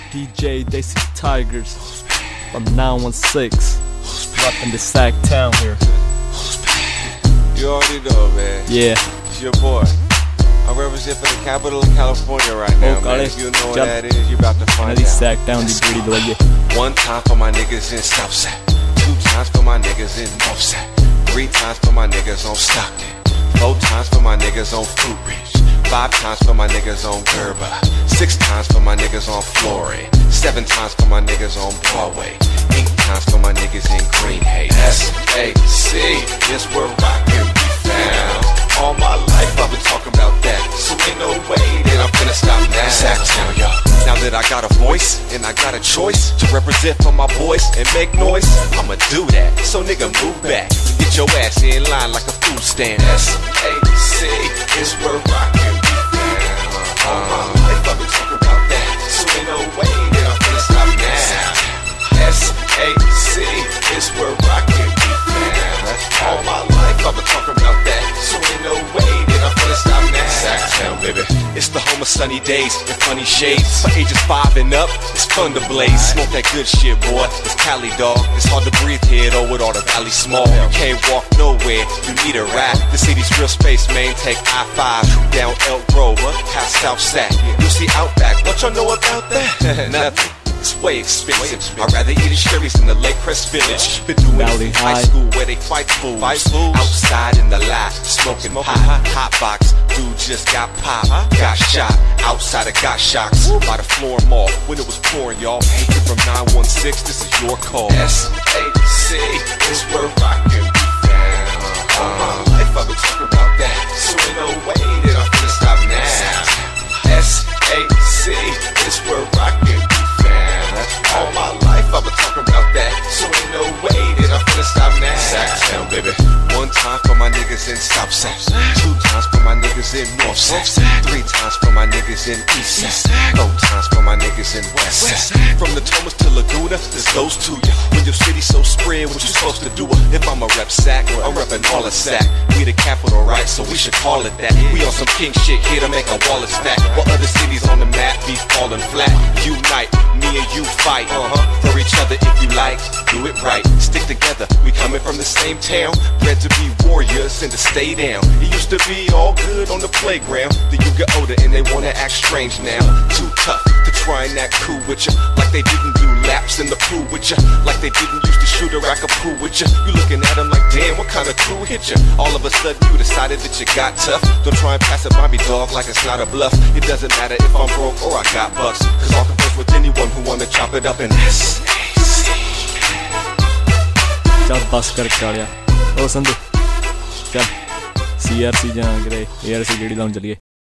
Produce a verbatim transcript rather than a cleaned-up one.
D J Desi Tigers from nine one six, reppin' the Sac Town here. You already know, man. Yeah. It's your boy. I represent for the capital of California right now, oh, man. If you know what that is, you about to find out. Sac Town di booty dwaiye. One time for my niggas in Southside. Two times for my niggas in Northside. Three times for my niggas on Stockton. Four times for my niggas on Fruit Ridge. Five times for my niggas on Gerber. Six times for my niggas on Flory. Seven times for my niggas on Broadway. Eight times for my niggas in Greenhaven. S A C is where I can be found. All my life I've been talking about that, so ain't no way that I'm finna stop now. Sac Town, yo. Now that I got a voice and I got a choice to represent for my boys and make noise, I'ma do that. So nigga move back, get your ass in line like a food stand. S A C is where I can be found. All my life I've been talking about that, so ain't no way that I'm finna stop now. S A C is where I can be found. All my life I've been talking about that, so ain't no way that I'm finna stop now. Sac Town, baby. It's the home of sunny days and funny shades. For ages five and up, it's fun to blaze. Smoke that good shit, boy. It's Cali, dog. It's hard to breathe here, though, with all the valley small. You can't walk nowhere, you need a rap. The city's real space, man. Take I five down Elk Grove, past South Sac. You see Outback. What y'all know about that? Nothing. It's way expensive. I'd rather eat at Sherry's in the Lake Crest Village. Been doing it in high school where they fight fools. Outside in the lot, smoking pot. Hot box, dude just got popped. Got shot, outside of got shocks. By the floor mall, when it was pouring, y'all. Hating from nine one six, this is your call. S A C is where I can be found. All my life I've been talking about that, so ain't no way that I'm finna stop now. S A C is where I can be. All my life I've been talking about that, so ain't no way that I'm finna stop now. Sac Town, baby. One time for my niggas in Southside. Two times for my niggas in Northside. Three times for my niggas in Eastside. Four times for my niggas in Westside. From the Thomas to Laguna, this goes to ya. When your city's so spread, what you supposed to do? If I'm a rep Sac, I'm reppin' all of Sac. We the capital, right? So we should call it that. We on some king shit here to make a wallet stack. While other cities on the map be falling flat. Unite, me and you fight. Uh-huh. For each other if you like, do it right. Stick together, we coming from the same town. Bred to be warriors and to stay down. It used to be all good on the playground. Then you get older and they wanna act strange now. Too tough to try and act cool with ya. Like they didn't do laps in the pool with ya. Like they didn't used to shoot a rack of pool with ya. You looking at them like, damn, what kind of crew hit ya? All of a sudden you decided that you got tough. Don't try and pass it by me, dog, like it's not a bluff. It doesn't matter if I'm broke or I got bucks, cause I'll converse with anyone who wanna chop it up in S A C. चल बस कर कालिया ओ संधू चल C R C जां करे A R C JD लाउन चलिए